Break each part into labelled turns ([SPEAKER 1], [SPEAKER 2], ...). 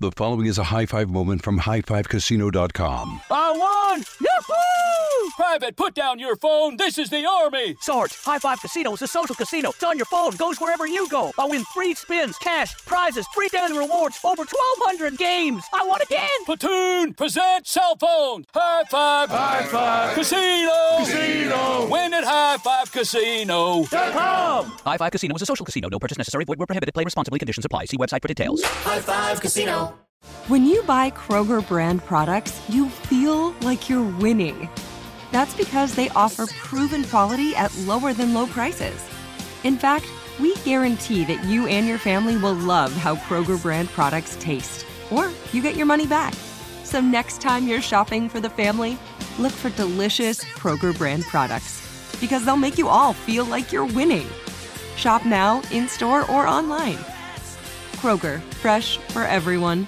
[SPEAKER 1] The following is a high-five moment from highfivecasino.com.
[SPEAKER 2] I won! Yahoo! Private, put down your phone. This is the Army.
[SPEAKER 3] Sarge, High Five Casino is a social casino. It's on your phone. Goes wherever you go. I win free spins, cash, prizes, free daily rewards, over 1,200 games. I won again.
[SPEAKER 2] Platoon, present cell phone. High Five.
[SPEAKER 4] High Five.
[SPEAKER 2] Casino.
[SPEAKER 4] Casino.
[SPEAKER 2] Win at highfivecasino.com.
[SPEAKER 3] High Five Casino is a social casino. No purchase necessary. Void where prohibited. Play responsibly. Conditions apply. See website for details.
[SPEAKER 4] High Five Casino.
[SPEAKER 5] When you buy Kroger brand products, you feel like you're winning. That's because they offer proven quality at lower than low prices. In fact, we guarantee that you and your family will love how Kroger brand products taste, or you get your money back. So next time you're shopping for the family, look for delicious Kroger brand products, because they'll make you all feel like you're winning. Shop now, in-store, or online. Kroger, fresh for everyone.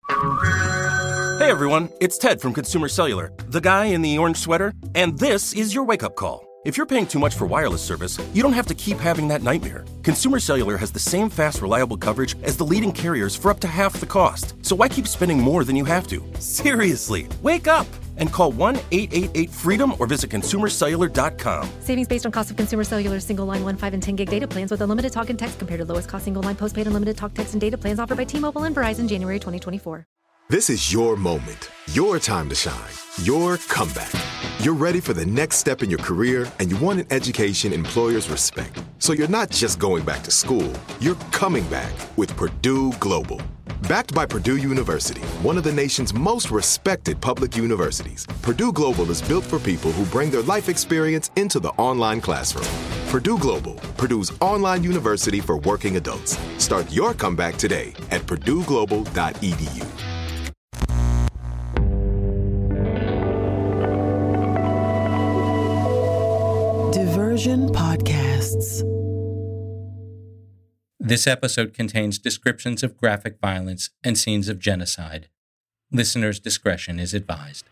[SPEAKER 6] Hey everyone, it's Ted from Consumer Cellular, the guy in the orange sweater, and this is your wake-up call. If you're paying too much for wireless service, you don't have to keep having that nightmare. Consumer Cellular has the same fast, reliable coverage as the leading carriers for up to half the cost. So why keep spending more than you have to? Seriously, wake up and call 1-888-FREEDOM or visit consumercellular.com.
[SPEAKER 7] Savings based on cost of Consumer Cellular single line 1, 5, and 10 gig data plans with unlimited talk and text compared to lowest cost single line postpaid unlimited talk, text, and data plans offered by T-Mobile and Verizon January 2024.
[SPEAKER 8] This is your moment, your time to shine, your comeback. You're ready for the next step in your career, and you want an education employers respect. So you're not just going back to school, you're coming back with Purdue Global. Backed by Purdue University, one of the nation's most respected public universities, Purdue Global is built for people who bring their life experience into the online classroom. Purdue Global, Purdue's online university for working adults. Start your comeback today at purdueglobal.edu.
[SPEAKER 9] Diversion Podcasts.
[SPEAKER 10] This episode contains descriptions of graphic violence and scenes of genocide. Listener's discretion is advised.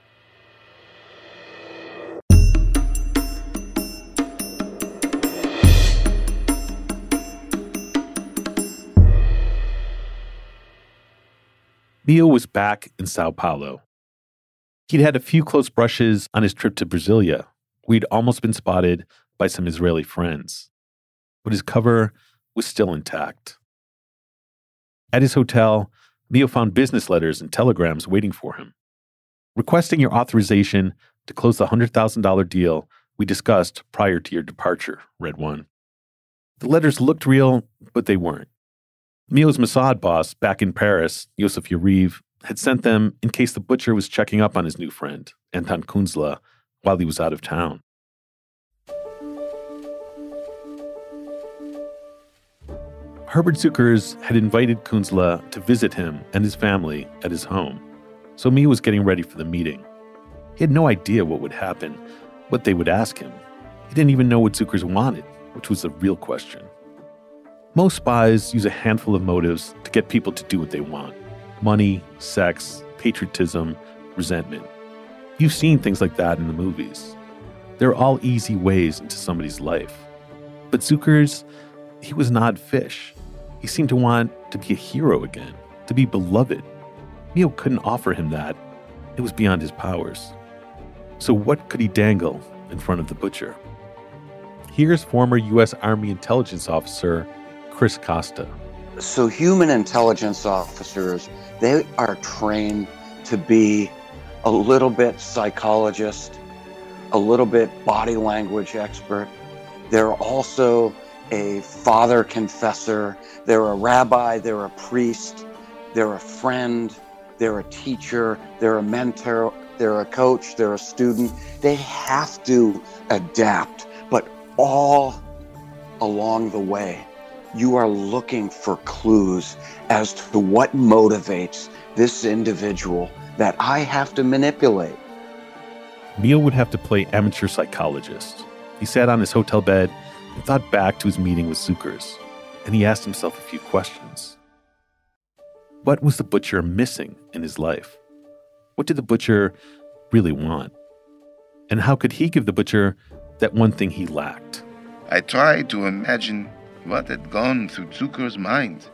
[SPEAKER 11] Mio was back in Sao Paulo. He'd had a few close brushes on his trip to Brasilia. We'd almost been spotted by some Israeli friends. But his cover was still intact. At his hotel, Mio found business letters and telegrams waiting for him, requesting your authorization to close the $100,000 deal we discussed prior to your departure, read one. The letters looked real, but they weren't. Mio's Mossad boss back in Paris, Yosef Yariv, had sent them in case the butcher was checking up on his new friend, Anton Kunzla, while he was out of town. Herbert Zuckers had invited Kunzla to visit him and his family at his home, so Mio was getting ready for the meeting. He had no idea what would happen, what they would ask him. He didn't even know what Zuckers wanted, which was the real question. Most spies use a handful of motives to get people to do what they want: money, sex, patriotism, resentment. You've seen things like that in the movies. They're all easy ways into somebody's life. But Zuckers, he was an odd fish. He seemed to want to be a hero again, to be beloved. Mio couldn't offer him that. It was beyond his powers. So what could he dangle in front of the butcher? Here's former U.S. Army intelligence officer Chris Costa.
[SPEAKER 12] So human intelligence officers, they are trained to be a little bit psychologist, a little bit body language expert. They're also a father confessor. They're a rabbi. They're a priest. They're a friend. They're a teacher. They're a mentor. They're a coach. They're a student. They have to adapt, but all along the way, you are looking for clues as to what motivates this individual that I have to manipulate.
[SPEAKER 11] Mio would have to play amateur psychologist. He sat on his hotel bed and thought back to his meeting with Zuckers, and he asked himself a few questions. What was the butcher missing in his life? What did the butcher really want? And how could he give the butcher that one thing he lacked?
[SPEAKER 13] I tried to imagine what had gone through Zucker's mind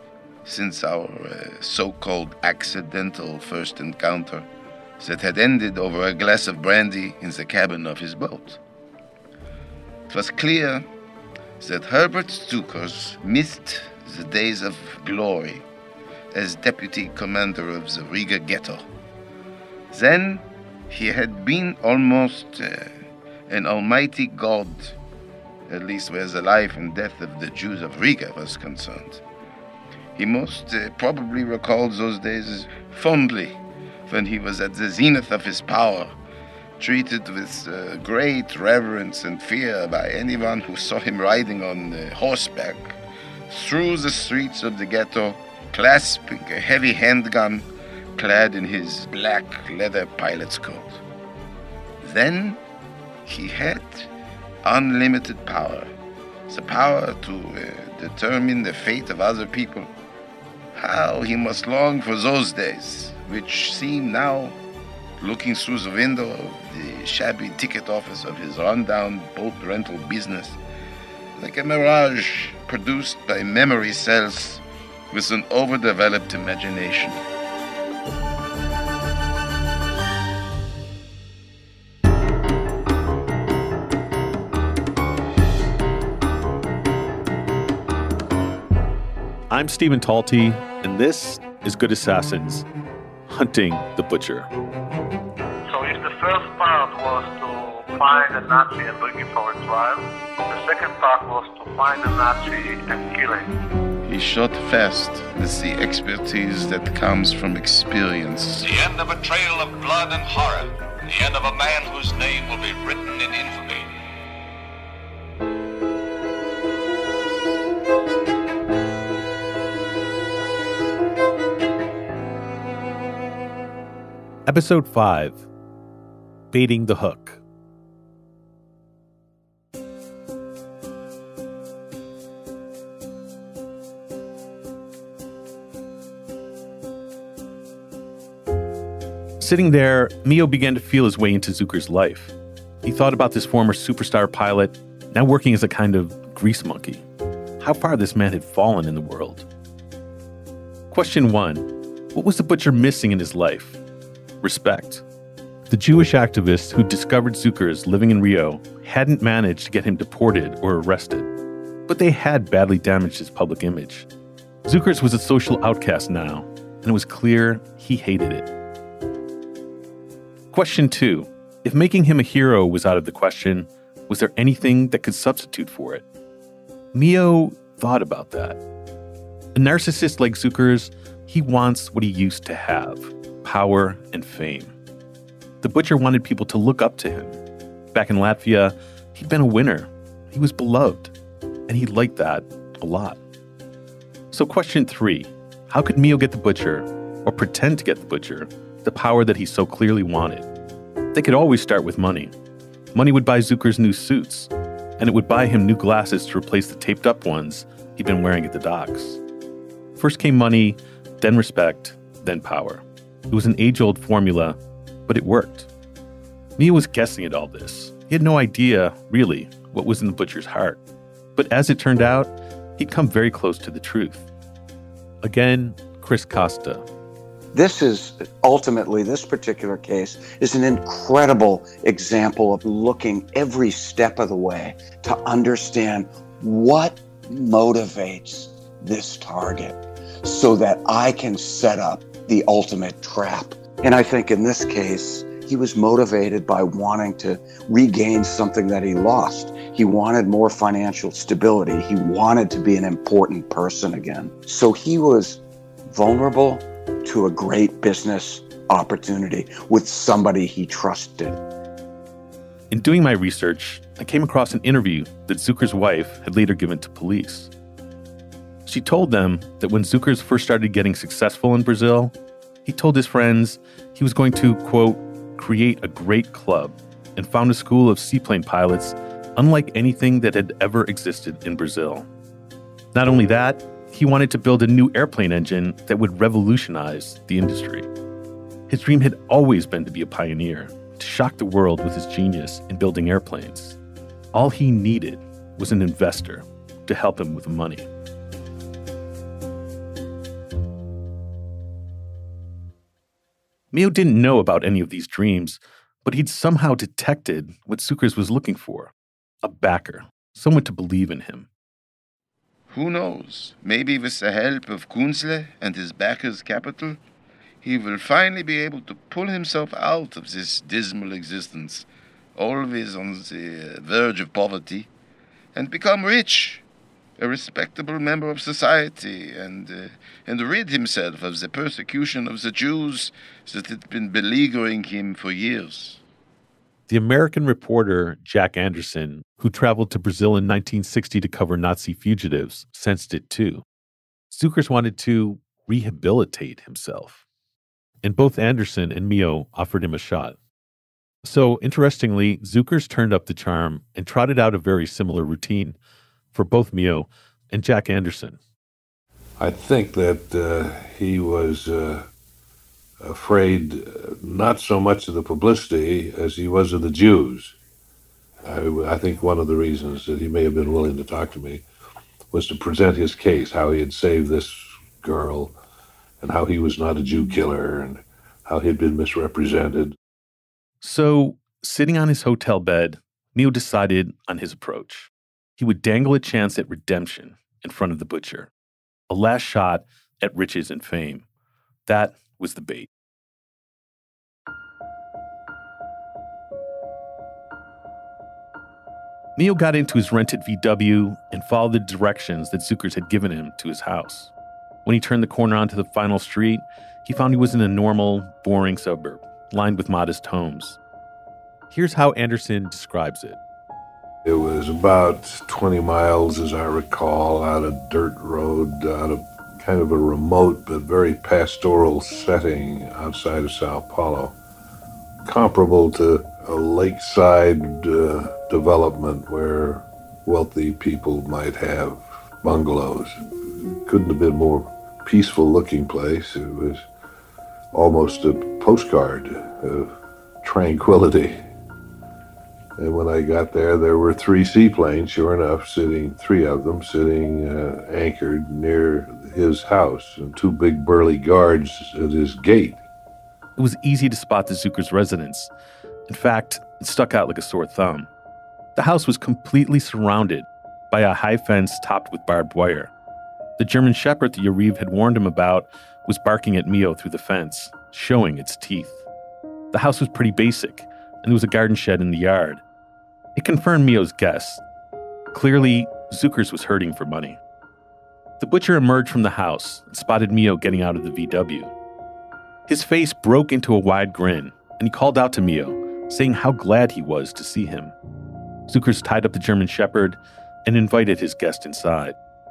[SPEAKER 13] since our so-called accidental first encounter that had ended over a glass of brandy in the cabin of his boat. It was clear that Herbert Zukers missed the days of glory as deputy commander of the Riga ghetto. Then he had been almost an almighty god, at least where the life and death of the Jews of Riga was concerned. He most probably recalled those days fondly, when he was at the zenith of his power, treated with great reverence and fear by anyone who saw him riding on horseback through the streets of the ghetto, clasping a heavy handgun, clad in his black leather pilot's coat. Then he had unlimited power, the power to determine the fate of other people. How he must long for those days, which seem now, looking through the window of the shabby ticket office of his rundown boat rental business, like a mirage produced by memory cells with an overdeveloped imagination.
[SPEAKER 11] I'm Stephen Talty, and this is Good Assassins, Hunting the Butcher.
[SPEAKER 14] So if the first part was to find a Nazi and bring him for a trial, the second part was to find a Nazi and kill him.
[SPEAKER 13] He shot fast with the expertise that comes from experience.
[SPEAKER 15] The end of a trail of blood and horror. The end of a man whose name will be written in infamy.
[SPEAKER 11] Episode 5, Baiting the Hook. Sitting there, Mio began to feel his way into Zucker's life. He thought about this former superstar pilot, now working as a kind of grease monkey. How far this man had fallen in the world. Question 1. What was the butcher missing in his life? Respect. The Jewish activists who discovered Zukers living in Rio hadn't managed to get him deported or arrested, but they had badly damaged his public image. Zukers was a social outcast now, and it was clear he hated it. Question 2. If making him a hero was out of the question, was there anything that could substitute for it? Mio thought about that. A narcissist like Zukers, he wants what he used to have. Power and fame. The butcher wanted people to look up to him. Back in Latvia, he'd been a winner. He was beloved, and he liked that a lot. So question 3, how could Mio get the butcher, or pretend to get the butcher, the power that he so clearly wanted? They could always start with money. Money would buy Zukers new suits, and it would buy him new glasses to replace the taped up ones he'd been wearing at the docks. First came money, then respect, then power. It was an age-old formula, but it worked. Mio was guessing at all this. He had no idea, really, what was in the butcher's heart. But as it turned out, he'd come very close to the truth. Again, Chris Costa.
[SPEAKER 12] This particular case is an incredible example of looking every step of the way to understand what motivates this target so that I can set up the ultimate trap. And I think in this case, he was motivated by wanting to regain something that he lost. He wanted more financial stability. He wanted to be an important person again. So he was vulnerable to a great business opportunity with somebody he trusted.
[SPEAKER 11] In doing my research, I came across an interview that Zucker's wife had later given to police. She told them that when Zukers first started getting successful in Brazil, he told his friends he was going to, quote, create a great club and found a school of seaplane pilots unlike anything that had ever existed in Brazil. Not only that, he wanted to build a new airplane engine that would revolutionize the industry. His dream had always been to be a pioneer, to shock the world with his genius in building airplanes. All he needed was an investor to help him with the money. Mio didn't know about any of these dreams, but he'd somehow detected what Cukurs was looking for. A backer, someone to believe in him.
[SPEAKER 13] Who knows? Maybe with the help of Künzle and his backers' capital, he will finally be able to pull himself out of this dismal existence, always on the verge of poverty, and become rich, a respectable member of society, and rid himself of the persecution of the Jews that had been beleaguering him for years.
[SPEAKER 11] The American reporter Jack Anderson, who traveled to Brazil in 1960 to cover Nazi fugitives, sensed it too. Cukurs wanted to rehabilitate himself. And both Anderson and Mio offered him a shot. So, interestingly, Cukurs turned up the charm and trotted out a very similar routine for both Mio and Jack Anderson.
[SPEAKER 16] I think that he was afraid not so much of the publicity as he was of the Jews. I think one of the reasons that he may have been willing to talk to me was to present his case, how he had saved this girl and how he was not a Jew killer and how he had been misrepresented.
[SPEAKER 11] So, sitting on his hotel bed, Mio decided on his approach. He would dangle a chance at redemption in front of the butcher, a last shot at riches and fame. That was the bait. Mio got into his rented VW and followed the directions that Cukurs had given him to his house. When he turned the corner onto the final street, he found he was in a normal, boring suburb, lined with modest homes. Here's how Anderson describes it.
[SPEAKER 16] It was about 20 miles, as I recall, out a dirt road, out of kind of a remote but very pastoral setting outside of Sao Paulo, comparable to a lakeside development where wealthy people might have bungalows. Couldn't have been more peaceful looking place. It was almost a postcard of tranquility. And when I got there, there were 3 seaplanes, sure enough, three of them sitting anchored near his house, and 2 big burly guards at his gate.
[SPEAKER 11] It was easy to spot the Cukurs residence. In fact, it stuck out like a sore thumb. The house was completely surrounded by a high fence topped with barbed wire. The German Shepherd that Yariv had warned him about was barking at Mio through the fence, showing its teeth. The house was pretty basic, and there was a garden shed in the yard. It confirmed Mio's guess. Clearly, Cukurs was hurting for money. The butcher emerged from the house and spotted Mio getting out of the VW. His face broke into a wide grin, and he called out to Mio, saying how glad he was to see him. Cukurs tied up the German Shepherd and invited his guest inside.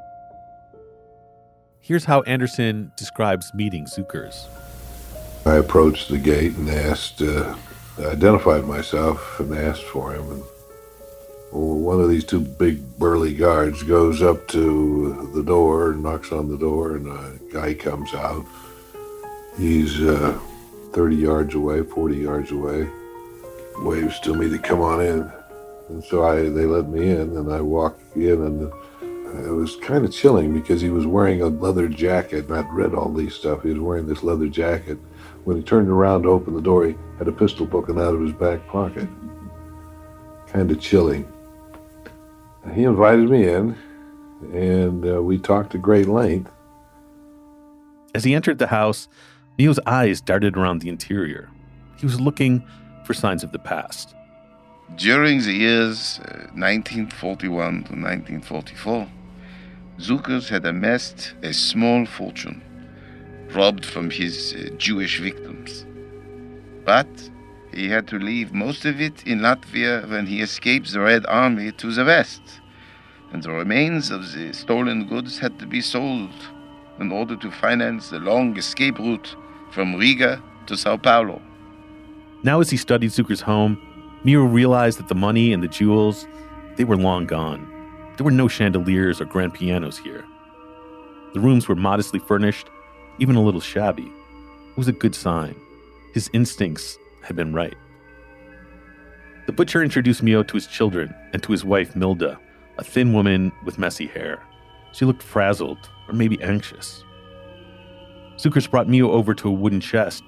[SPEAKER 11] Here's how Anderson describes meeting Cukurs.
[SPEAKER 16] I approached the gate and identified myself and asked for him. And one of these 2 big burly guards goes up to the door, knocks on the door, and a guy comes out. He's 30 yards away, 40 yards away, waves to me to come on in. And so they let me in, and I walked in, and it was kind of chilling because he was wearing a leather jacket, and I'd read all these stuff. He was wearing this leather jacket. When he turned around to open the door, he had a pistol poking out of his back pocket. Kind of chilling. He invited me in, and we talked at great length.
[SPEAKER 11] As he entered the house, Mio's eyes darted around the interior. He was looking for signs of the past.
[SPEAKER 13] During the years 1941 to 1944, Cukurs had amassed a small fortune, robbed from his Jewish victims. But he had to leave most of it in Latvia when he escaped the Red Army to the west, and the remains of the stolen goods had to be sold in order to finance the long escape route from Riga to Sao Paulo.
[SPEAKER 11] Now as he studied Cukurs' home, Mio realized that the money and the jewels, they were long gone. There were no chandeliers or grand pianos here. The rooms were modestly furnished, even a little shabby. It was a good sign. His instincts had been right. The butcher introduced Mio to his children and to his wife, Milda, a thin woman with messy hair. She looked frazzled, or maybe anxious. Cukurs brought Mio over to a wooden chest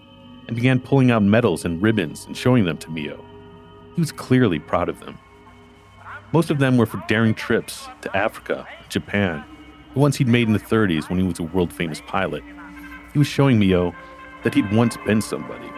[SPEAKER 11] and began pulling out medals and ribbons and showing them to Mio. He was clearly proud of them. Most of them were for daring trips to Africa and Japan, the ones he'd made in the 30s when he was a world-famous pilot. He was showing Mio that he'd once been somebody.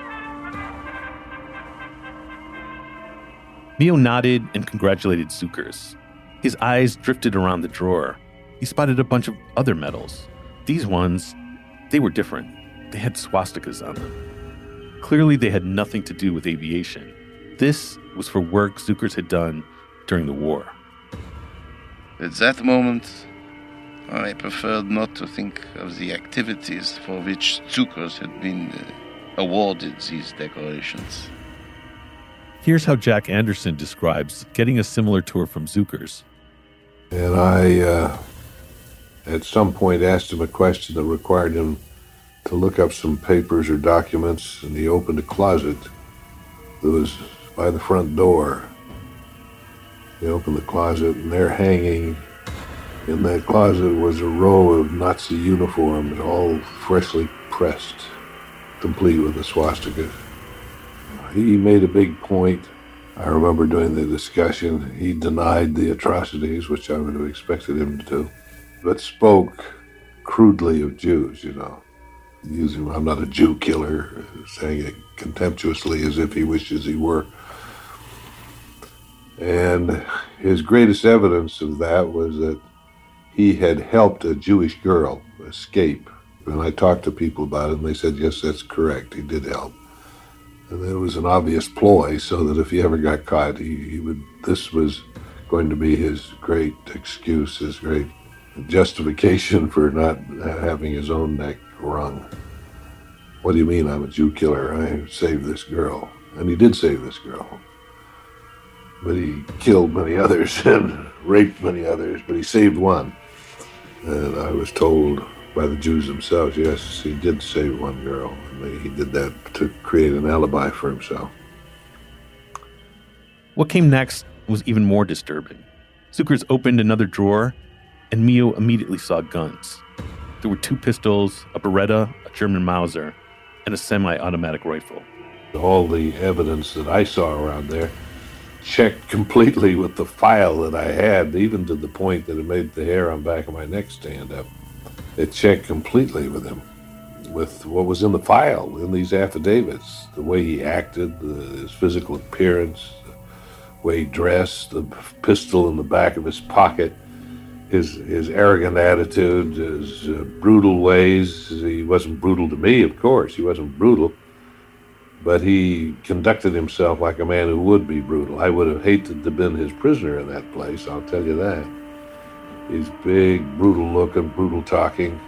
[SPEAKER 11] Mio nodded and congratulated Zukers. His eyes drifted around the drawer. He spotted a bunch of other medals. These ones, they were different. They had swastikas on them. Clearly, they had nothing to do with aviation. This was for work Zukers had done during the war.
[SPEAKER 13] At that moment, I preferred not to think of the activities for which Zukers had been awarded these decorations.
[SPEAKER 11] Here's how Jack Anderson describes getting a similar tour from Zukers.
[SPEAKER 16] And I, at some point, asked him a question that required him to look up some papers or documents, and he opened a closet that was by the front door. He opened the closet, and there hanging in that closet was a row of Nazi uniforms, all freshly pressed, complete with a swastika. He made a big point. I remember during the discussion, he denied the atrocities, which I would have expected him to do, but spoke crudely of Jews, using, I'm not a Jew killer, saying it contemptuously as if he wishes he were. And his greatest evidence of that was that he had helped a Jewish girl escape. And I talked to people about it, and they said, yes, that's correct, he did help. And it was an obvious ploy so that if he ever got caught, this was going to be his great excuse, his great justification for not having his own neck wrung. What do you mean I'm a Jew killer? I saved this girl. And he did save this girl. But he killed many others and raped many others, but he saved one. And I was told by the Jews themselves, yes, he did save one girl. And he did that to create an alibi for himself.
[SPEAKER 11] What came next was even more disturbing. Zukers opened another drawer, and Mio immediately saw guns. There were 2 pistols, a Beretta, a German Mauser, and a semi-automatic rifle.
[SPEAKER 16] All the evidence that I saw around there checked completely with the file that I had, even to the point that it made the hair on the back of my neck stand up. It checked completely with him, with what was in the file, in these affidavits, the way he acted, his physical appearance, the way he dressed, the pistol in the back of his pocket, his arrogant attitude, his brutal ways. He wasn't brutal to me, of course. He wasn't brutal. But he conducted himself like a man who would be brutal. I would have hated to have been his prisoner in that place, I'll tell you that. He's big, brutal looking, brutal talking.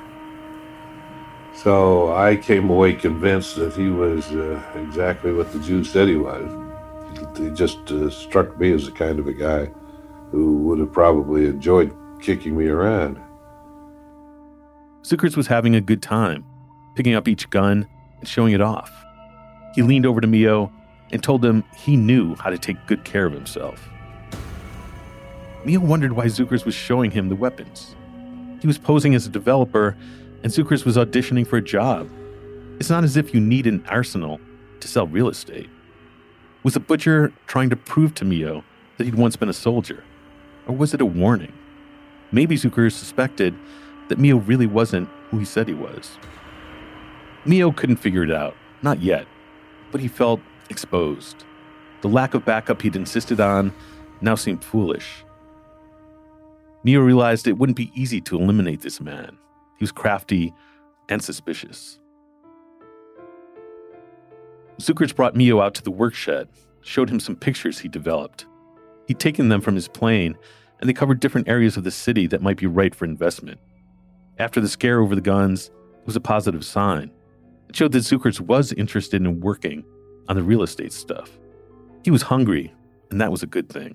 [SPEAKER 16] So I came away convinced that he was exactly what the Jews said he was. He just struck me as the kind of a guy who would have probably enjoyed kicking me around.
[SPEAKER 11] Zukers was having a good time, picking up each gun and showing it off. He leaned over to Mio and told him he knew how to take good care of himself. Mio wondered why Zukers was showing him the weapons. He was posing as a developer, and Zukers was auditioning for a job. It's not as if you need an arsenal to sell real estate. Was the butcher trying to prove to Mio that he'd once been a soldier? Or was it a warning? Maybe Zukers suspected that Mio really wasn't who he said he was. Mio couldn't figure it out, not yet, but he felt exposed. The lack of backup he'd insisted on now seemed foolish. Mio realized it wouldn't be easy to eliminate this man. He was crafty and suspicious. Zukers brought Mio out to the work shed, showed him some pictures he developed. He'd taken them from his plane, and they covered different areas of the city that might be right for investment. After the scare over the guns, it was a positive sign. It showed that Zukers was interested in working on the real estate stuff. He was hungry, and that was a good thing.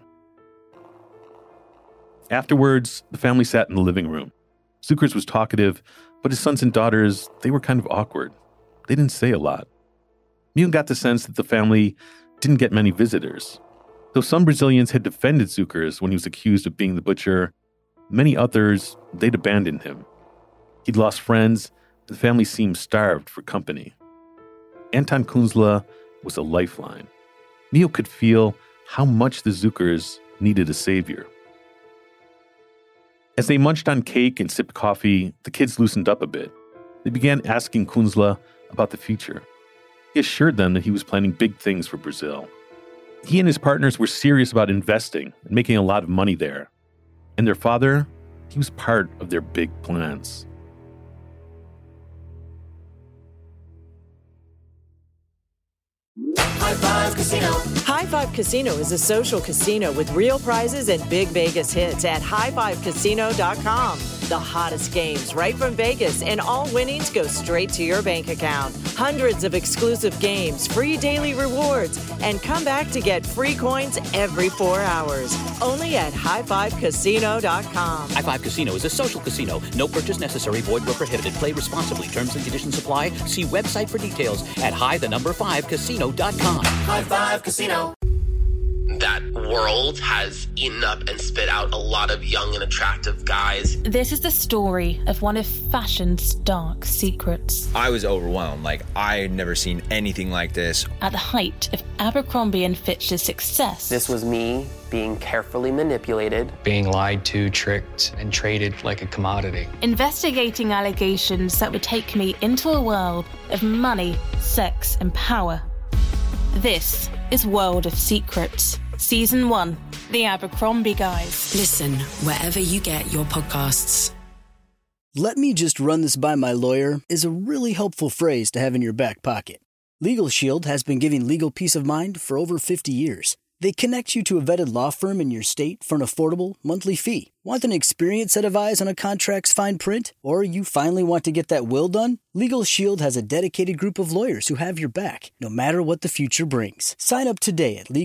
[SPEAKER 11] Afterwards, the family sat in the living room. Zukers was talkative, but his sons and daughters, they were kind of awkward. They didn't say a lot. Mio got the sense that the family didn't get many visitors. Though some Brazilians had defended Zukers when he was accused of being the butcher, many others, they'd abandoned him. He'd lost friends, and the family seemed starved for company. Anton Kunzle was a lifeline. Mio could feel how much the Zuckers needed a savior. As they munched on cake and sipped coffee, the kids loosened up a bit. They began asking Kunzle about the future. He assured them that he was planning big things for Brazil. He and his partners were serious about investing and making a lot of money there. And their father, he was part of their big plans.
[SPEAKER 4] High Five Casino.
[SPEAKER 17] High Five Casino is a social casino with real prizes and big Vegas hits at highfivecasino.com. The hottest games right from Vegas, and all winnings go straight to your bank account. Hundreds of exclusive games, free daily rewards, and come back to get free coins every 4 hours. Only at highfivecasino.com.
[SPEAKER 3] High Five Casino is a social casino. No purchase necessary. Void where prohibited. Play responsibly. Terms and conditions apply. See website for details at high5casino.com.
[SPEAKER 4] High Five Casino.
[SPEAKER 18] That world has eaten up and spit out a lot of young and attractive guys.
[SPEAKER 19] This is the story of one of fashion's dark secrets.
[SPEAKER 20] I was overwhelmed. I had never seen anything like this.
[SPEAKER 19] At the height of Abercrombie & Fitch's success.
[SPEAKER 21] This was me being carefully manipulated.
[SPEAKER 22] Being lied to, tricked, and traded like a commodity.
[SPEAKER 19] Investigating allegations that would take me into a world of money, sex, and power. This is World of Secrets, Season 1, The Abercrombie Guys.
[SPEAKER 23] Listen wherever you get your podcasts.
[SPEAKER 24] "Let me just run this by my lawyer" is a really helpful phrase to have in your back pocket. Legal Shield has been giving legal peace of mind for over 50 years. They connect you to a vetted law firm in your state for an affordable monthly fee. Want an experienced set of eyes on a contract's fine print? Or you finally want to get that will done? Legal Shield has a dedicated group of lawyers who have your back, no matter what the future brings. Sign up today at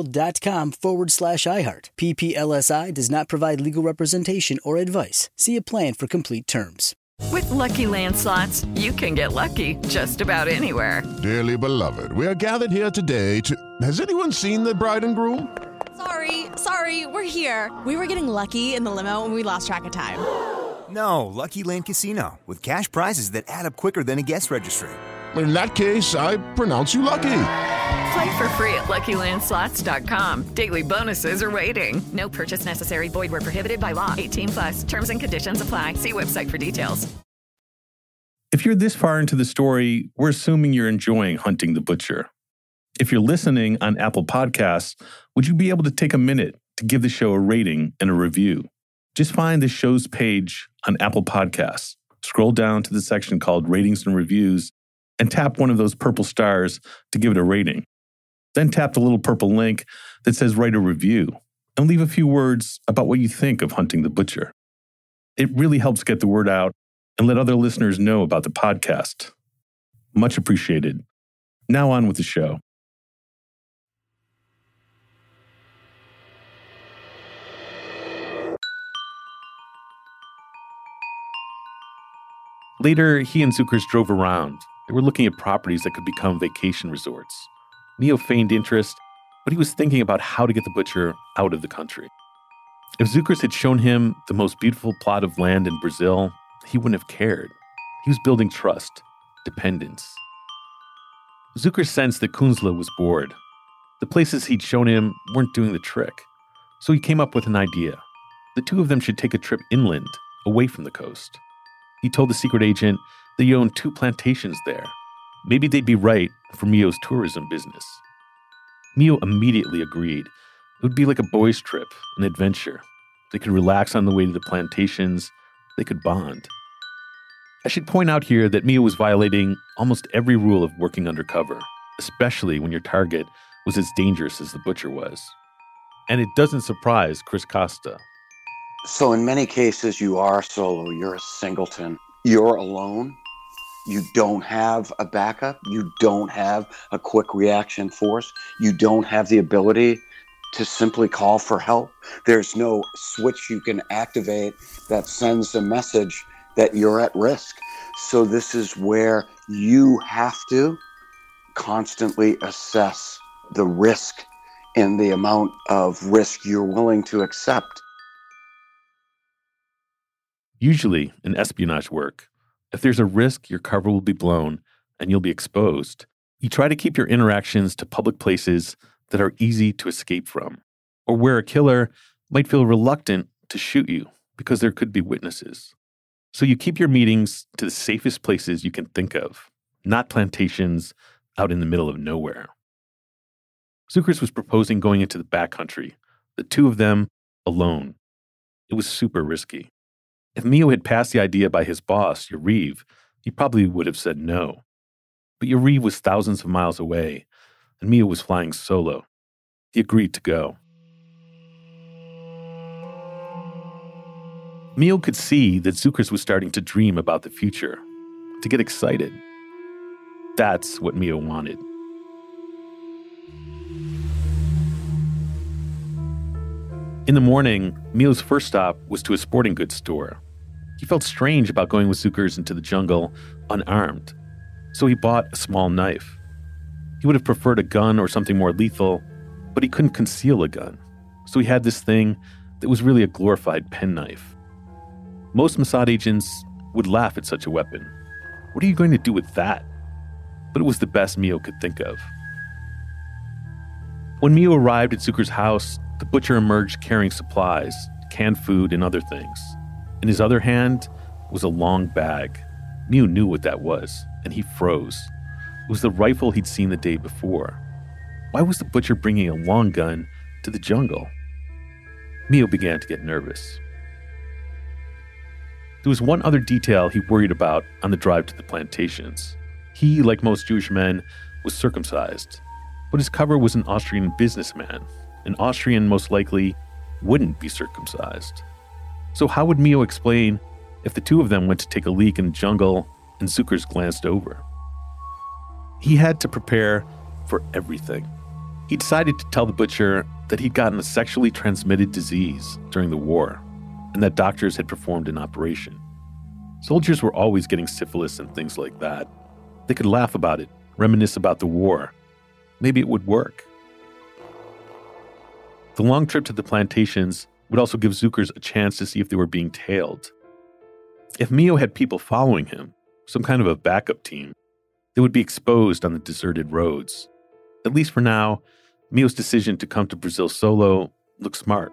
[SPEAKER 24] LegalShield.com/iHeart. PPLSI does not provide legal representation or advice. See a plan for complete terms.
[SPEAKER 25] With Lucky Land Slots, you can get lucky just about anywhere.
[SPEAKER 26] Dearly beloved, we are gathered here today to... Has anyone seen the bride and groom?
[SPEAKER 27] Sorry, we're here. We were getting lucky in the limo and we lost track of time.
[SPEAKER 28] No, Lucky Land Casino, with cash prizes that add up quicker than a guest registry.
[SPEAKER 26] In that case, I pronounce you lucky.
[SPEAKER 25] Play for free at LuckyLandSlots.com. Daily bonuses are waiting. No purchase necessary. Void where prohibited by law. 18+. Terms and conditions apply. See website for details.
[SPEAKER 11] If you're this far into the story, we're assuming you're enjoying Hunting the Butcher. If you're listening on Apple Podcasts, would you be able to take a minute to give the show a rating and a review? Just find the show's page on Apple Podcasts. Scroll down to the section called Ratings and Reviews and tap one of those purple stars to give it a rating. Then tap the little purple link that says Write a Review and leave a few words about what you think of Hunting the Butcher. It really helps get the word out and let other listeners know about the podcast. Much appreciated. Now on with the show. Later, he and Zuckers drove around. They were looking at properties that could become vacation resorts. Mio feigned interest, but he was thinking about how to get the butcher out of the country. If Zuckers had shown him the most beautiful plot of land in Brazil, he wouldn't have cared. He was building trust, dependence. Zuckers sensed that Kunzle was bored. The places he'd shown him weren't doing the trick. So he came up with an idea. The two of them should take a trip inland, away from the coast. He told the secret agent that he owned 2 plantations there. Maybe they'd be right for Mio's tourism business. Mio immediately agreed. It would be like a boys' trip, an adventure. They could relax on the way to the plantations. They could bond. I should point out here that Mio was violating almost every rule of working undercover, especially when your target was as dangerous as the butcher was. And it doesn't surprise Chris Costa.
[SPEAKER 12] So in many cases, you are solo. You're a singleton. You're alone. You don't have a backup. You don't have a quick reaction force. You don't have the ability to simply call for help. There's no switch you can activate that sends a message that you're at risk. So this is where you have to constantly assess the risk and the amount of risk you're willing to accept.
[SPEAKER 11] Usually, in espionage work, if there's a risk, your cover will be blown and you'll be exposed. You try to keep your interactions to public places that are easy to escape from, or where a killer might feel reluctant to shoot you because there could be witnesses. So you keep your meetings to the safest places you can think of, not plantations out in the middle of nowhere. Zukers was proposing going into the backcountry, the two of them alone. It was super risky. If Mio had passed the idea by his boss, Yariv, he probably would have said no. But Yariv was thousands of miles away, and Mio was flying solo. He agreed to go. Mio could see that Zukers was starting to dream about the future, to get excited. That's what Mio wanted. In the morning, Mio's first stop was to a sporting goods store. He felt strange about going with Zukers into the jungle unarmed, so he bought a small knife. He would have preferred a gun or something more lethal, but he couldn't conceal a gun, so he had this thing that was really a glorified penknife. Most Mossad agents would laugh at such a weapon. What are you going to do with that? But it was the best Mio could think of. When Mio arrived at Zukers' house, the butcher emerged carrying supplies, canned food, and other things. In his other hand was a long bag. Mio knew what that was, and he froze. It was the rifle he'd seen the day before. Why was the butcher bringing a long gun to the jungle? Mio began to get nervous. There was one other detail he worried about on the drive to the plantations. He, like most Jewish men, was circumcised, but his cover was an Austrian businessman. An Austrian most likely wouldn't be circumcised. So how would Mio explain if the two of them went to take a leak in the jungle and Zukers glanced over? He had to prepare for everything. He decided to tell the butcher that he'd gotten a sexually transmitted disease during the war and that doctors had performed an operation. Soldiers were always getting syphilis and things like that. They could laugh about it, reminisce about the war. Maybe it would work. The long trip to the plantations would also give Zukers a chance to see if they were being tailed. If Mio had people following him, some kind of a backup team, they would be exposed on the deserted roads. At least for now, Mio's decision to come to Brazil solo looked smart.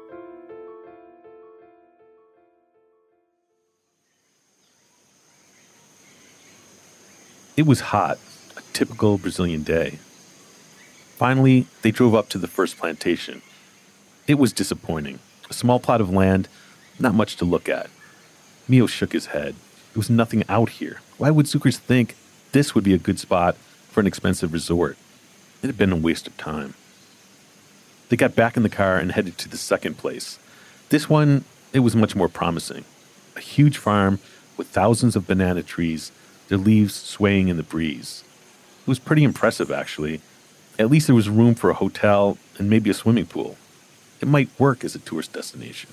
[SPEAKER 11] It was hot, a typical Brazilian day. Finally, they drove up to the first plantation. It was disappointing. A small plot of land, not much to look at. Mio shook his head. There was nothing out here. Why would Zukers think this would be a good spot for an expensive resort? It had been a waste of time. They got back in the car and headed to the second place. This one, it was much more promising. A huge farm with thousands of banana trees, their leaves swaying in the breeze. It was pretty impressive, actually. At least there was room for a hotel and maybe a swimming pool. It might work as a tourist destination.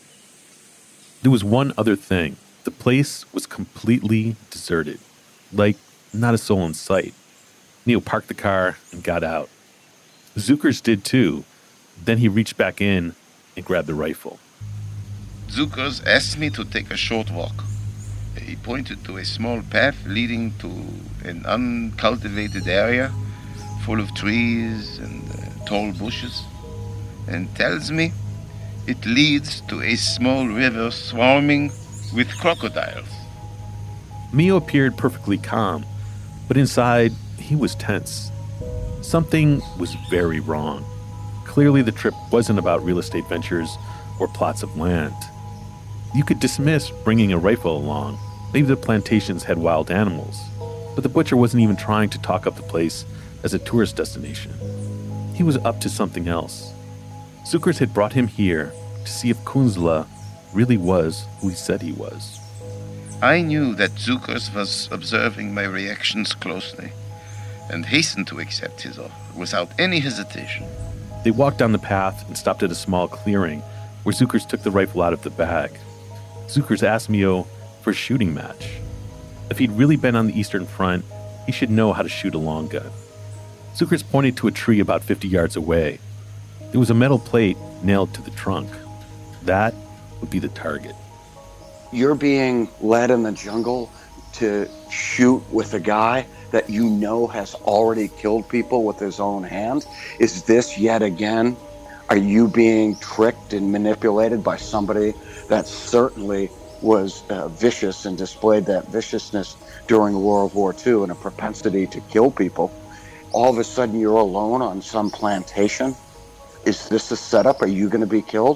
[SPEAKER 11] There was one other thing. The place was completely deserted. Like, not a soul in sight. Mio parked the car and got out. Zukers did too. Then he reached back in and grabbed the rifle.
[SPEAKER 13] Zukers asked me to take a short walk. He pointed to a small path leading to an uncultivated area full of trees and tall bushes, and tells me it leads to a small river swarming with crocodiles.
[SPEAKER 11] Mio appeared perfectly calm, but inside he was tense. Something was very wrong. Clearly the trip wasn't about real estate ventures or plots of land. You could dismiss bringing a rifle along. Maybe the plantations had wild animals, but the butcher wasn't even trying to talk up the place as a tourist destination. He was up to something else. Zukers had brought him here to see if Künzle really was who he said he was.
[SPEAKER 13] I knew that Zukers was observing my reactions closely and hastened to accept his offer without any hesitation.
[SPEAKER 11] They walked down the path and stopped at a small clearing where Zukers took the rifle out of the bag. Zukers asked Mio for a shooting match. If he'd really been on the Eastern Front, he should know how to shoot a long gun. Zukers pointed to a tree about 50 yards away. There was a metal plate nailed to the trunk. That would be the target.
[SPEAKER 12] You're being led in the jungle to shoot with a guy that you know has already killed people with his own hands? Is this yet again? Are you being tricked and manipulated by somebody that certainly was vicious and displayed that viciousness during World War II and a propensity to kill people? All of a sudden you're alone on some plantation? Is this a setup? Are you going to be killed?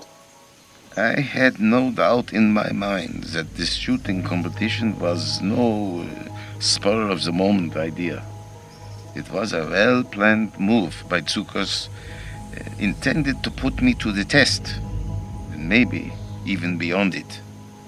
[SPEAKER 13] I had no doubt in my mind that this shooting competition was no spur-of-the-moment idea. It was a well-planned move by Zuckers, intended to put me to the test, and maybe even beyond it.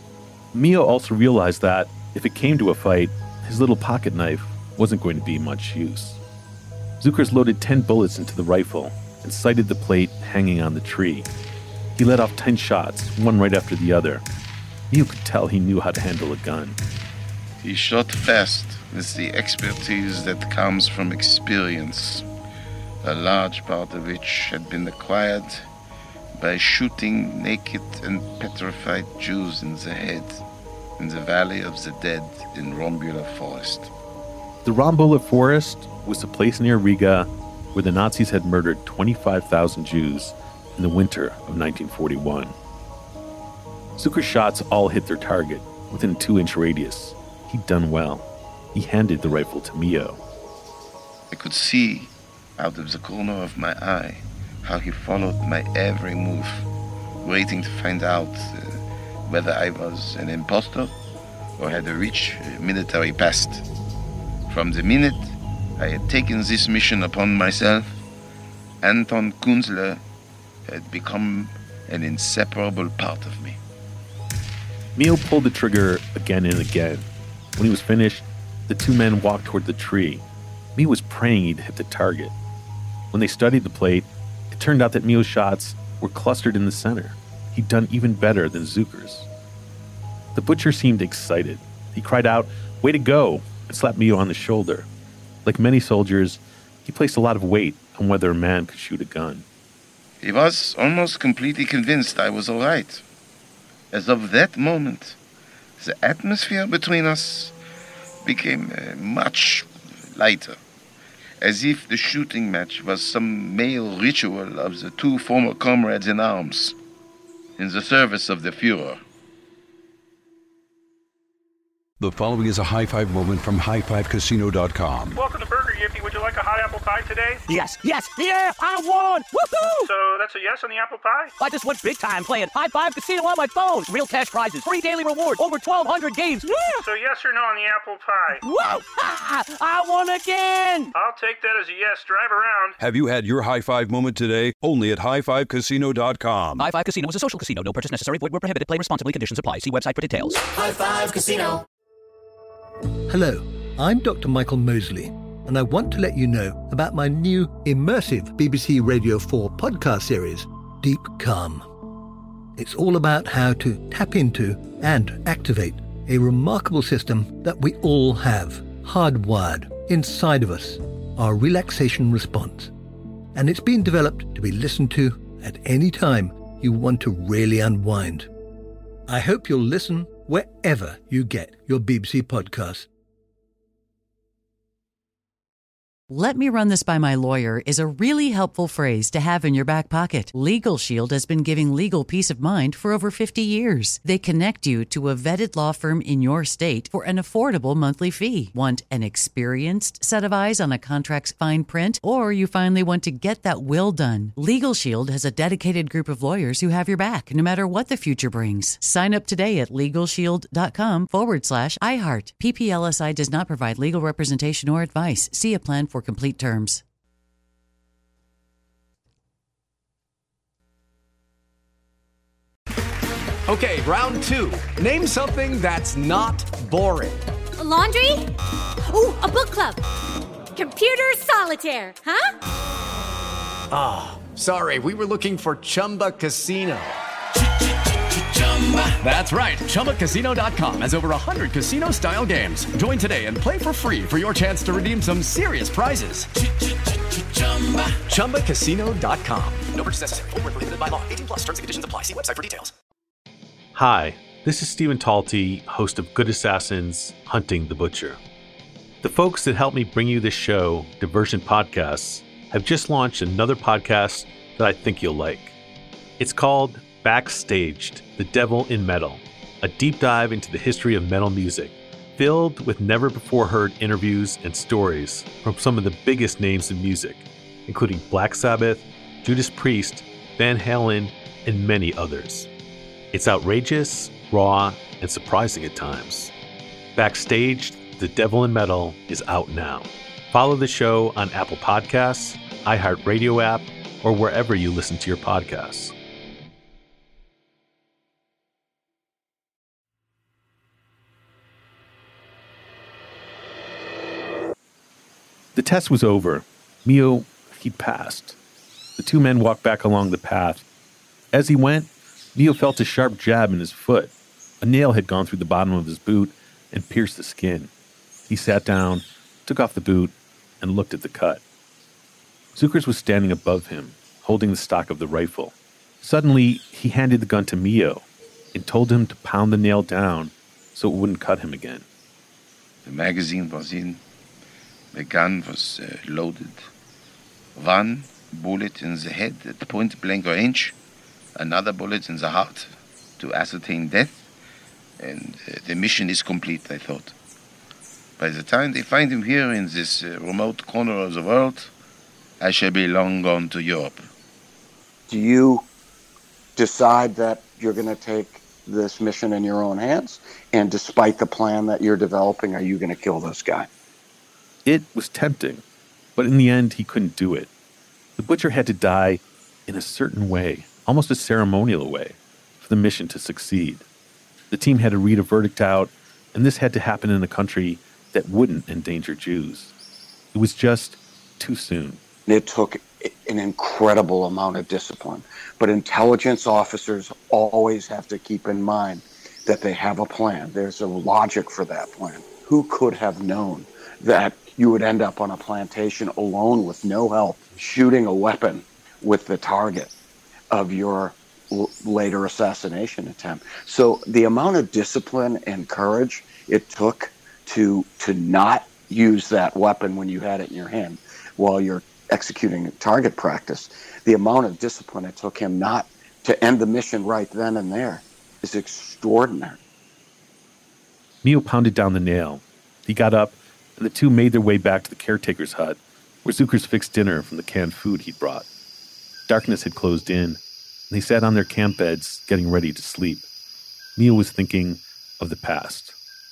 [SPEAKER 11] Mio also realized that, if it came to a fight, his little pocket knife wasn't going to be much use. Zuckers loaded 10 bullets into the rifle and sighted the plate hanging on the tree. He let off 10 shots, one right after the other. Mio could tell he knew how to handle a gun.
[SPEAKER 13] He shot fast with the expertise that comes from experience, a large part of which had been acquired by shooting naked and petrified Jews in the head in the Valley of the Dead in Rombula Forest.
[SPEAKER 11] The Rombula Forest was a place near Riga where the Nazis had murdered 25,000 Jews in the winter of 1941. Zucker's shots all hit their target within a 2-inch radius. He'd done well. He handed the rifle to Mio.
[SPEAKER 13] I could see out of the corner of my eye how he followed my every move, waiting to find out whether I was an impostor or had a rich military past. From the minute I had taken this mission upon myself, Anton Kunzler had become an inseparable part of me.
[SPEAKER 11] Mio pulled the trigger again and again. When he was finished, the two men walked toward the tree. Mio was praying he'd hit the target. When they studied the plate, it turned out that Mio's shots were clustered in the center. He'd done even better than Zucker's. The butcher seemed excited. He cried out, "Way to go!" and slapped Mio on the shoulder. Like many soldiers, he placed a lot of weight on whether a man could shoot a gun.
[SPEAKER 13] He was almost completely convinced I was all right. As of that moment, the atmosphere between us became much lighter, as if the shooting match was some male ritual of the two former comrades in arms, in the service of the Führer.
[SPEAKER 1] The following is a high-five moment from highfivecasino.com.
[SPEAKER 2] Welcome to Burger Yippee. Would you like a hot apple pie today?
[SPEAKER 3] Yes, yeah, I won! Woohoo!
[SPEAKER 2] So that's a yes on the apple pie?
[SPEAKER 3] I just went big time playing High Five Casino on my phone. Real cash prizes, free daily rewards, over 1,200 games. Yeah!
[SPEAKER 2] So yes or no on the apple pie?
[SPEAKER 3] Whoa! I won again!
[SPEAKER 2] I'll take that as a yes. Drive around.
[SPEAKER 1] Have you had your high-five moment today? Only at highfivecasino.com.
[SPEAKER 3] High Five Casino is a social casino. No purchase necessary. Void where prohibited. Play responsibly. Conditions apply. See website for details.
[SPEAKER 4] High Five Casino.
[SPEAKER 5] Hello, I'm Dr. Michael Mosley, and I want to let you know about my new immersive BBC Radio 4 podcast series, Deep Calm. It's all about how to tap into and activate a remarkable system that we all have, hardwired inside of us, our relaxation response. And it's been developed to be listened to at any time you want to really unwind. I hope you'll listen wherever you get your BBC podcasts.
[SPEAKER 6] "Let me run this by my lawyer" is a really helpful phrase to have in your back pocket. Legal Shield has been giving legal peace of mind for over 50 years. They connect you to a vetted law firm in your state for an affordable monthly fee. Want an experienced set of eyes on a contract's fine print? Or you finally want to get that will done? Legal Shield has a dedicated group of lawyers who have your back, no matter what the future brings. Sign up today at LegalShield.com/iHeart. PPLSI does not provide legal representation or advice. See a plan for complete terms.
[SPEAKER 7] Okay, round two. Name something that's not boring.
[SPEAKER 8] A laundry? Ooh, a book club. Computer solitaire, huh?
[SPEAKER 7] Ah, oh, sorry, we were looking for Chumba Casino. That's right. ChumbaCasino.com has over 100 casino-style games. Join today and play for free for your chance to redeem some serious prizes. ChumbaCasino.com. No purchase necessary. Void where prohibited by law. 18+ terms and conditions apply. See website for details.
[SPEAKER 11] Hi, this is Stephen Talty, host of Good Assassins, Hunting the Butcher. The folks that helped me bring you this show, Diversion Podcasts, have just launched another podcast that I think you'll like. It's called Backstaged, The Devil in Metal, a deep dive into the history of metal music, filled with never-before-heard interviews and stories from some of the biggest names in music, including Black Sabbath, Judas Priest, Van Halen, and many others. It's outrageous, raw, and surprising at times. Backstaged, The Devil in Metal is out now. Follow the show on Apple Podcasts, iHeartRadio app, or wherever you listen to your podcasts. The test was over. Mio, he'd passed. The two men walked back along the path. As he went, Mio felt a sharp jab in his foot. A nail had gone through the bottom of his boot and pierced the skin. He sat down, took off the boot, and looked at the cut. Zuckers was standing above him, holding the stock of the rifle. Suddenly, he handed the gun to Mio and told him to pound the nail down so it wouldn't cut him again.
[SPEAKER 13] The magazine was in. The gun was loaded. One bullet in the head at point-blank range, another bullet in the heart to ascertain death, and the mission is complete, I thought. By the time they find him here in this remote corner of the world, I shall be long gone to Europe.
[SPEAKER 12] Do you decide that you're going to take this mission in your own hands? And despite the plan that you're developing, are you going to kill this guy?
[SPEAKER 11] It was tempting, but in the end, he couldn't do it. The butcher had to die in a certain way, almost a ceremonial way, for the mission to succeed. The team had to read a verdict out, and this had to happen in a country that wouldn't endanger Jews. It was just too soon.
[SPEAKER 12] It took an incredible amount of discipline, but intelligence officers always have to keep in mind that they have a plan. There's a logic for that plan. Who could have known that you would end up on a plantation alone with no help, shooting a weapon with the target of your later assassination attempt? So the amount of discipline and courage it took to not use that weapon when you had it in your hand while you're executing target practice, the amount of discipline it took him not to end the mission right then and there is extraordinary.
[SPEAKER 11] Mio pounded down the nail. He got up, and the two made their way back to the caretaker's hut, where Zuckers fixed dinner from the canned food he'd brought. Darkness had closed in, and they sat on their camp beds, getting ready to sleep. Mio was thinking of the past.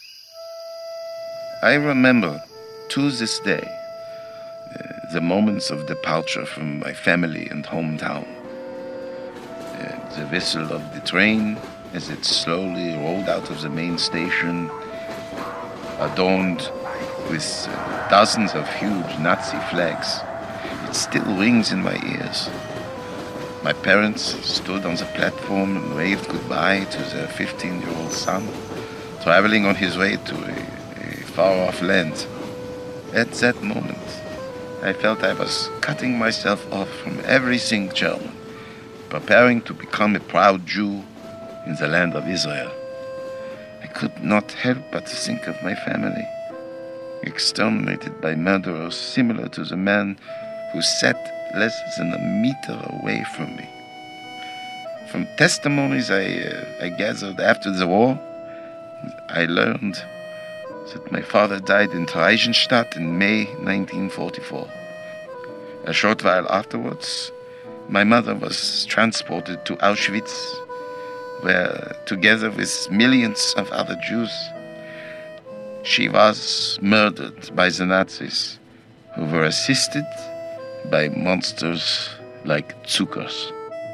[SPEAKER 13] I remember, to this day, the moments of departure from my family and hometown. The whistle of the train as it slowly rolled out of the main station, adorned with dozens of huge Nazi flags. It still rings in my ears. My parents stood on the platform and waved goodbye to their 15-year-old son, traveling on his way to a far-off land. At that moment, I felt I was cutting myself off from everything German, preparing to become a proud Jew in the land of Israel. I could not help but think of my family, exterminated by murderers similar to the man who sat less than a meter away from me. From testimonies I gathered after the war, I learned that my father died in Theresienstadt in May 1944. A short while afterwards, my mother was transported to Auschwitz, where, together with millions of other Jews, she was murdered by the Nazis, who were assisted by monsters like Zuckers.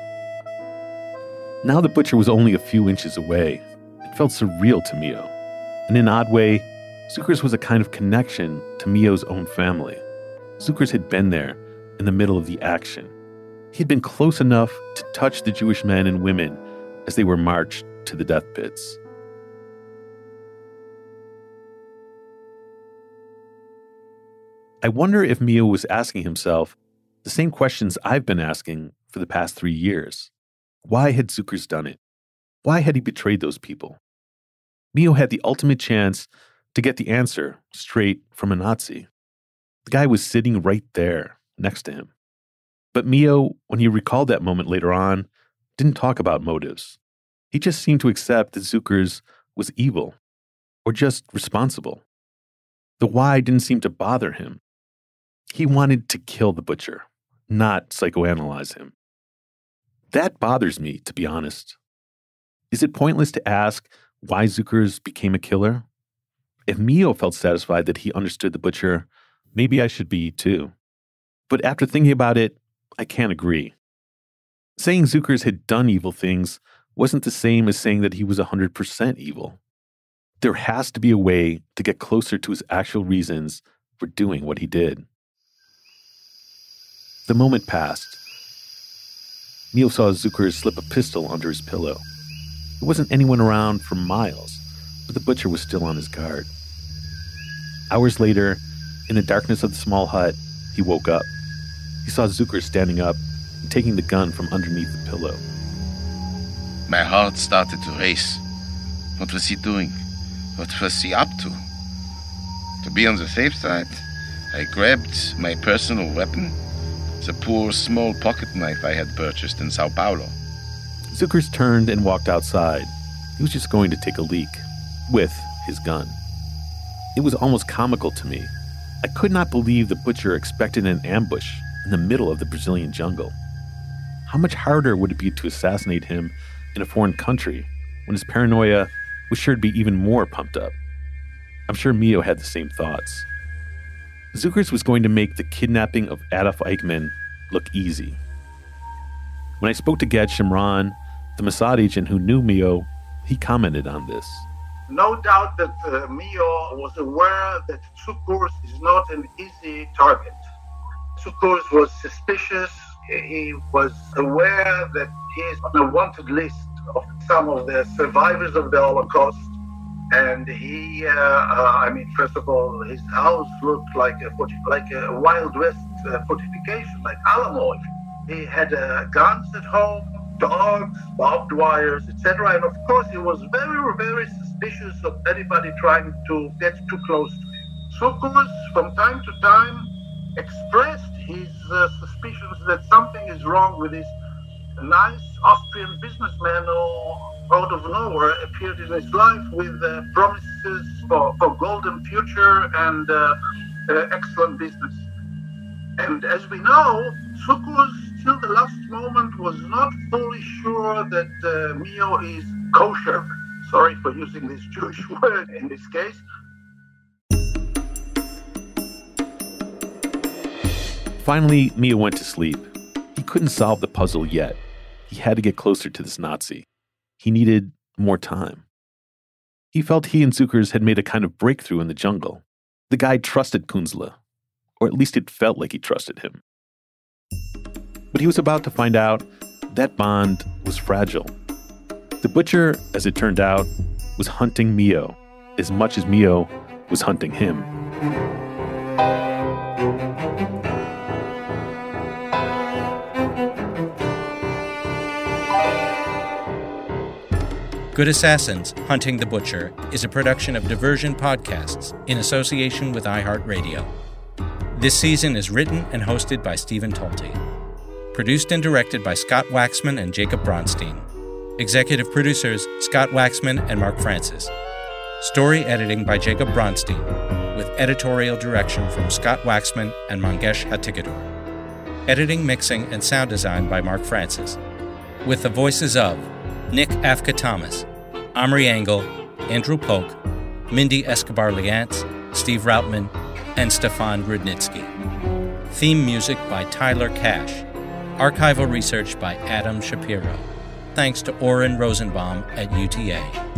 [SPEAKER 11] Now the butcher was only a few inches away. It felt surreal to Mio. In an odd way, Zuckers was a kind of connection to Mio's own family. Zuckers had been there in the middle of the action. He had been close enough to touch the Jewish men and women as they were marched to the death pits. I wonder if Mio was asking himself the same questions I've been asking for the past 3 years. Why had Zuckers done it? Why had he betrayed those people? Mio had the ultimate chance to get the answer straight from a Nazi. The guy was sitting right there next to him. But Mio, when he recalled that moment later on, didn't talk about motives. He just seemed to accept that Zuckers was evil, or just responsible. The why didn't seem to bother him. He wanted to kill the butcher, not psychoanalyze him. That bothers me, to be honest. Is it pointless to ask why Zuckers became a killer? If Mio felt satisfied that he understood the butcher, maybe I should be too. But after thinking about it, I can't agree. Saying Zuckers had done evil things wasn't the same as saying that he was 100% evil. There has to be a way to get closer to his actual reasons for doing what he did. The moment passed. Mio saw Zuckers slip a pistol under his pillow. There wasn't anyone around for miles, but the butcher was still on his guard. Hours later, in the darkness of the small hut, he woke up. He saw Zuckers standing up and taking the gun from underneath the pillow.
[SPEAKER 13] My heart started to race. What was he doing? What was he up to? To be on the safe side, I grabbed my personal weapon, the poor small pocket knife I had purchased in Sao Paulo.
[SPEAKER 11] Zuckers turned and walked outside. He was just going to take a leak with his gun. It was almost comical to me. I could not believe the butcher expected an ambush in the middle of the Brazilian jungle. How much harder would it be to assassinate him in a foreign country when his paranoia was sure to be even more pumped up? I'm sure Mio had the same thoughts. Zuckers was going to make the kidnapping of Adolf Eichmann look easy. When I spoke to Gad Shimron, the Mossad agent who knew Mio, he commented on this.
[SPEAKER 9] No doubt that Mio was aware that Zuckers is not an easy target. Zuckers was suspicious. He was aware that he is on a wanted list of some of the survivors of the Holocaust. And he, first of all, his house looked like a Wild West fortification, like Alamo. He had guns at home, dogs, barbed wires, etc. And of course, he was very, very suspicious of anybody trying to get too close to him. Zuckers, from time to time, expressed his suspicions that something is wrong with this nice Austrian businessman who, out of nowhere, appeared in his life with promises for golden future and excellent business. And as we know, Zuckers, till the last moment, was not fully sure that Mio is kosher. Sorry for using this Jewish word in this case.
[SPEAKER 11] Finally, Mio went to sleep. He couldn't solve the puzzle yet. He had to get closer to this Nazi. He needed more time. He felt he and Zuckers had made a kind of breakthrough in the jungle. The guy trusted Künzle, or at least it felt like he trusted him. But he was about to find out that bond was fragile. The butcher, as it turned out, was hunting Mio as much as Mio was hunting him.
[SPEAKER 10] Good Assassins, Hunting the Butcher is a production of Diversion Podcasts in association with iHeartRadio. This season is written and hosted by Stephen Tolte. Produced and directed by Scott Waxman and Jacob Bronstein. Executive producers Scott Waxman and Mark Francis. Story editing by Jacob Bronstein, with editorial direction from Scott Waxman and Mangesh Hattikudur. Editing, mixing, and sound design by Mark Francis. With the voices of Nick Afka-Thomas, Omri Engel, Andrew Polk, Mindy Escobar-Liantz, Steve Routman, and Stefan Grudnitsky. Theme music by Tyler Cash. Archival research by Adam Shapiro. Thanks to Oren Rosenbaum at UTA.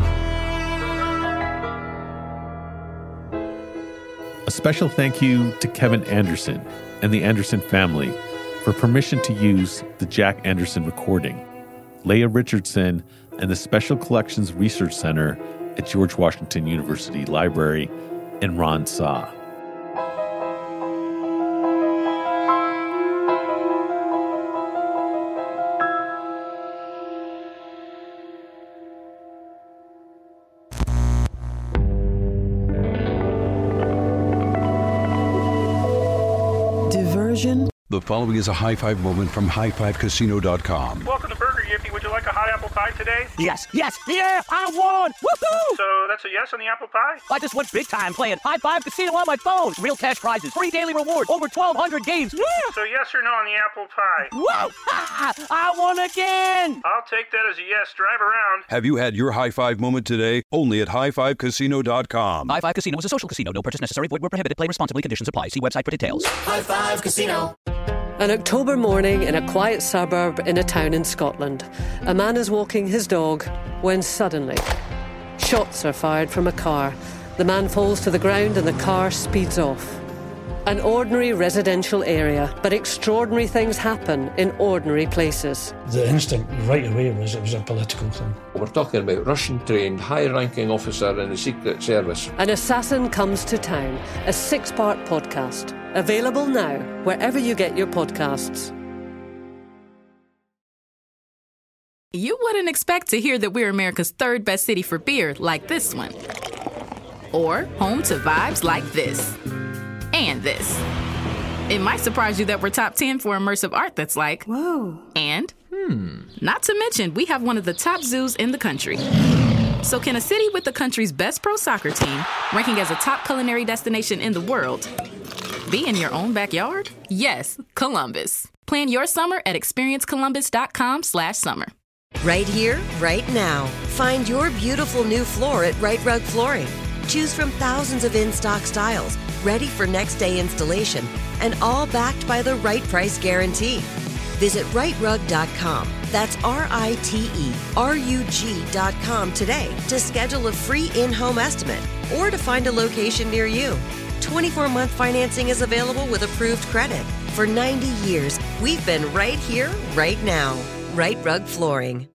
[SPEAKER 11] A special thank you to Kevin Anderson and the Anderson family for permission to use the Jack Anderson recording, Leah Richardson, and the Special Collections Research Center at George Washington University Library, and Ron Saw.
[SPEAKER 1] The following is a high five moment from highfivecasino.com.
[SPEAKER 2] Welcome to Burger Yippee. Would you like a hot apple pie today?
[SPEAKER 3] Yes, yeah, I won! Woohoo!
[SPEAKER 2] So that's a yes on the apple pie?
[SPEAKER 3] I just went big time playing High Five Casino on my phone. Real cash prizes, free daily rewards, over 1,200 games. Yeah!
[SPEAKER 2] So yes or no on the apple pie?
[SPEAKER 3] Whoa! I won again!
[SPEAKER 2] I'll take that as a yes. Drive around.
[SPEAKER 1] Have you had your high five moment today? Only at highfivecasino.com.
[SPEAKER 3] High Five Casino is a social casino. No purchase necessary. Void where prohibited. Play responsibly. Conditions apply. See website for details.
[SPEAKER 4] High Five Casino.
[SPEAKER 14] An October morning in a quiet suburb in a town in Scotland. A man is walking his dog when suddenly shots are fired from a car. The man falls to the ground and the car speeds off. An ordinary residential area, but extraordinary things happen in ordinary places.
[SPEAKER 15] The instinct right away was it was a political thing.
[SPEAKER 16] We're talking about Russian-trained, high-ranking officer in the Secret Service.
[SPEAKER 14] An Assassin Comes to Town, a 6-part podcast. Available now, wherever you get your podcasts.
[SPEAKER 17] You wouldn't expect to hear that we're America's 3rd best city for beer like this one. Or home to vibes like this. And this. It might surprise you that we're top 10 for immersive art that's like, whoa. And, not to mention, we have one of the top zoos in the country. So can a city with the country's best pro soccer team, ranking as a top culinary destination in the world, be in your own backyard? Yes, Columbus. Plan your summer at experiencecolumbus.com/summer.
[SPEAKER 18] Right here, right now. Find your beautiful new floor at Right Rug Flooring. Choose from thousands of in-stock styles, ready for next day installation, and all backed by the right price guarantee. Visit rightrug.com. That's RITERUG.com today to schedule a free in-home estimate or to find a location near you. 24-month financing is available with approved credit. For 90 years, we've been right here, right now. Right Rug Flooring.